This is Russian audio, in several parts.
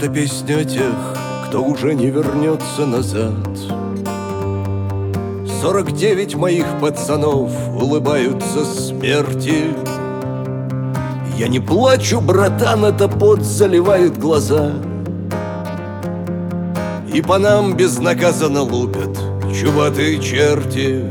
Это песня о тех, кто уже не вернется назад. 49 моих пацанов улыбаются смерти. Я не плачу, братан, это пот заливает глаза. И по нам безнаказанно лупят чубатые черти.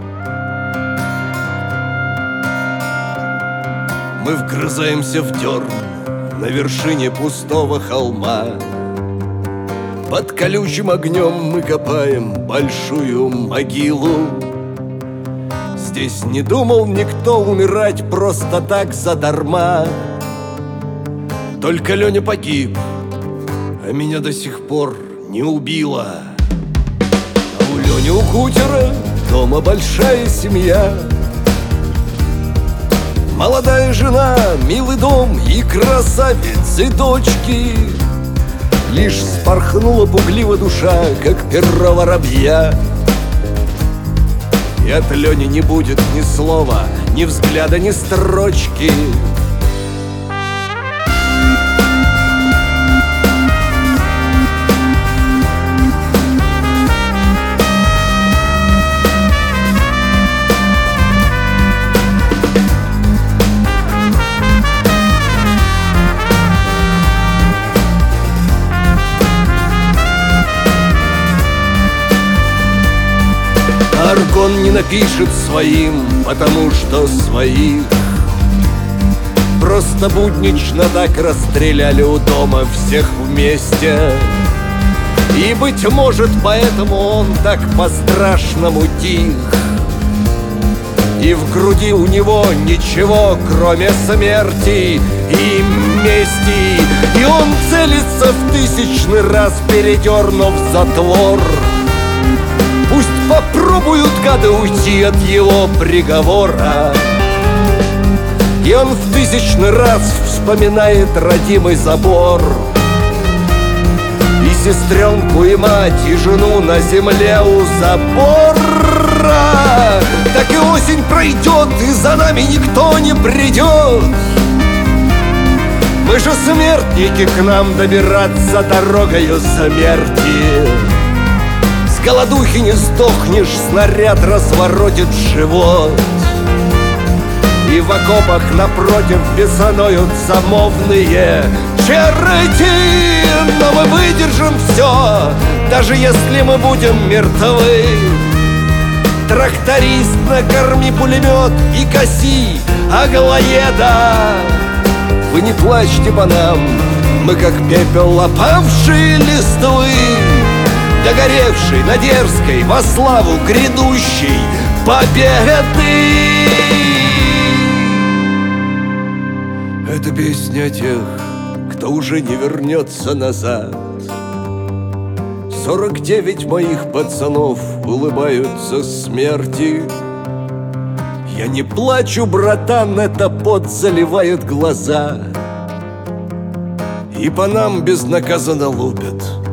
Мы вгрызаемся в дерн на вершине пустого холма. Под колючим огнем мы копаем большую могилу. Здесь не думал никто умирать просто так задарма. Только Леня погиб, а меня до сих пор не убило. А у Лени, у Кутера дома большая семья. Молодая жена, милый дом и красавицы дочки. Лишь спорхнула пугливо душа, как перо воробья. И от Лени не будет ни слова, ни взгляда, ни строчки. Аргон не напишет своим, потому что своих просто буднично так расстреляли у дома всех вместе. И, быть может, поэтому он так по-страшному тих. И в груди у него ничего, кроме смерти и мести. И он целится в тысячный раз, передернув затвор. Пусть попробуют гады уйти от его приговора. И он в тысячный раз вспоминает родимый забор. И сестренку, и мать, и жену на земле у забора. Так и осень пройдет, и за нами никто не придет. Мы же смертники, к нам добираться дорогою смерти. С голодухи не сдохнешь, снаряд разворотит живот. И в окопах напротив бесаноют замовные черти. Но мы выдержим все, даже если мы будем мертвы. Тракторист, накорми пулемет и коси аглоеда. Вы не плачьте по нам, мы как пепел опавшие листвы, догоревшей на дерзкой во славу грядущей победы. Это песня о тех, кто уже не вернется назад. 49 моих пацанов улыбаются смерти. Я не плачу, братан, это пот заливает глаза. И по нам безнаказанно лупят